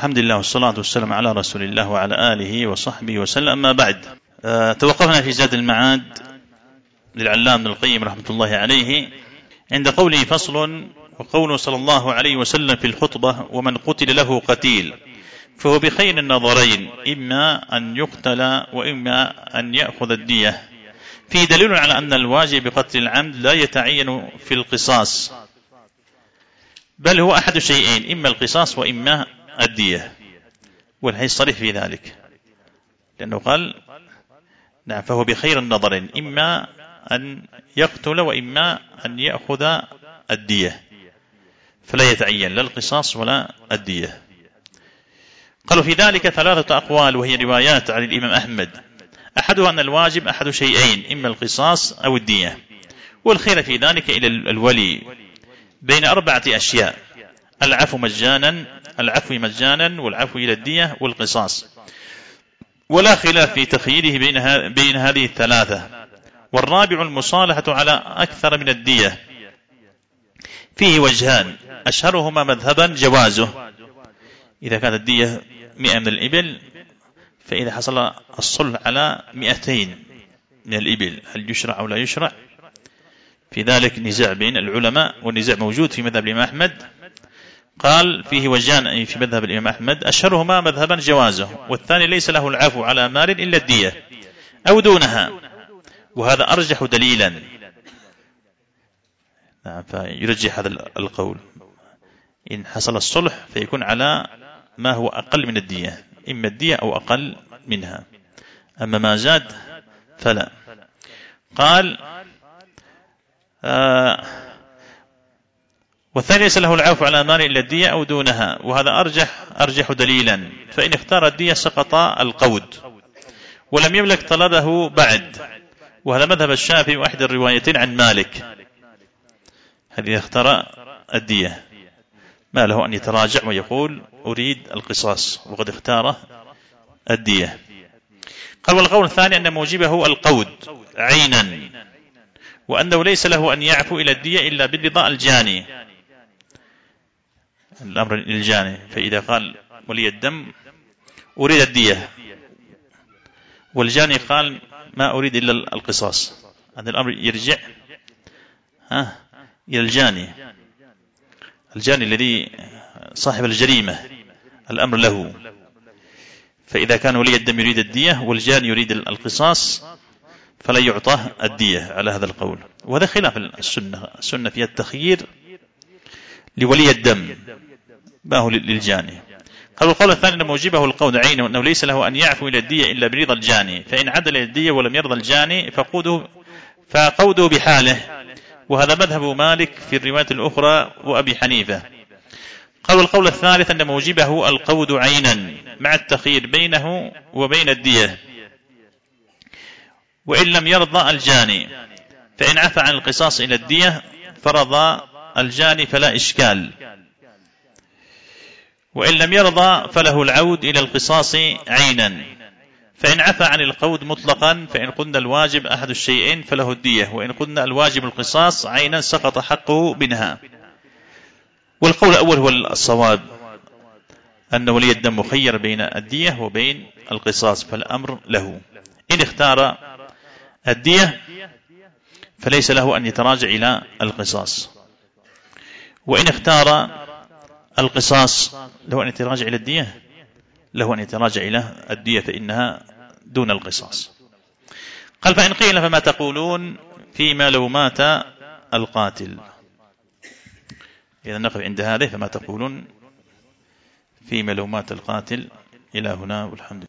الحمد لله والصلاة والسلام على رسول الله وعلى آله وصحبه وسلم. أما بعد، توقفنا في زاد المعاد للعلامة ابن القيم رحمة الله عليه عند قوله فصل: وقوله صلى الله عليه وسلم في الخطبة: ومن قتل له قتيل فهو بخير النظرين، إما أن يقتل وإما أن يأخذ الدية. فيه دليل على أن الواجب بقتل العمد لا يتعين في القصاص، بل هو أحد شيئين: إما القصاص وإما الدية. والحديث صريح في ذلك، لأنه قال نعم فهو بخير النظرين، إما أن يقتل وإما أن يأخذ الدية، فلا يتعين لا القصاص ولا الدية. قالوا في ذلك ثلاثة أقوال، وهي روايات عن الإمام أحمد. أحدها أن الواجب أحد شيئين: إما القصاص أو الدية، والخير في ذلك إلى الولي بين 4 أشياء: العفو مجانا والعفو إلى الدية والقصاص، ولا خلاف في تخييره بين هذه الثلاثة. والرابع المصالحة على أكثر من الدية. فيه وجهان: أشهرهما مذهبا جوازه إذا كانت الدية 100 من الإبل، فإذا حصل الصلح على 200 من الإبل هل يشرع أو لا يشرع؟ في ذلك نزاع بين العلماء، والنزاع موجود في مذهب الإمام أحمد. قال فيه وجهان في مذهب الإمام أحمد: أشهرهما مذهبا جوازه، والثاني ليس له العفو على مال إلا الدية أو دونها، وهذا أرجح دليلا. فيرجح هذا القول: إن حصل الصلح فيكون على ما هو أقل من الدية، إما الدية أو أقل منها، أما ما زاد فلا. قال والثاني ليس له العفو على مال إلا الدية أو دونها، وهذا أرجح دليلا. فإن اختار الدية سقط القود ولم يملك طلبه بعد، وهذا مذهب الشافعي وأحد الروايتين عن مالك. هذه اختار الدية ما له أن يتراجع ويقول أريد القصاص، وقد اختار الدية. قال والقول الثاني أن موجبه القود عينا، وأنه ليس له أن يعفو إلى الدية إلا بالرضا الجاني، الأمر للجاني. فإذا قال ولي الدم أريد الدية والجاني قال ما أريد إلا القصاص، هذا الأمر يرجع إلى الجاني الذي صاحب الجريمة، الأمر له. فإذا كان ولي الدم يريد الدية والجاني يريد القصاص فلا يعطاه الدية على هذا القول، وهذا خلاف السنة فيها التخيير لولي الدم ما هو للجاني. قال القول الثاني أن موجبه القود عين، وأنه ليس له أن يعفو إلى الدية إلا برضا الجاني، فإن عدل إلى الدية ولم يرضى الجاني فقوده بحاله، وهذا مذهب مالك في الرواية الأخرى وأبي حنيفة. قال القول الثالث أن موجبه القود عينا مع التخيير بينه وبين الدية، وإن لم يرضى الجاني، فإن عفى عن القصاص إلى الدية فرضى الجاني فلا إشكال، وإن لم يرضى فله العود إلى القصاص عينا. فإن عفى عن القود مطلقا، فإن قلنا الواجب أحد الشيئين فله الدية، وإن قلنا الواجب القصاص عينا سقط حقه منها. والقول الأول هو الصواب، أن ولي الدم مخير بين الدية وبين القصاص، فالأمر له. إن اختار الدية فليس له أن يتراجع إلى القصاص، وإن اختار القصاص له أن يتراجع إلى الدية، له أن يتراجع إلى الدية فإنها دون القصاص. قال فإن قيل فما تقولون فيما لو مات القاتل؟ إذا نقف عند هذه، فما تقولون فيما لو مات القاتل إلى هنا، والحمد لله.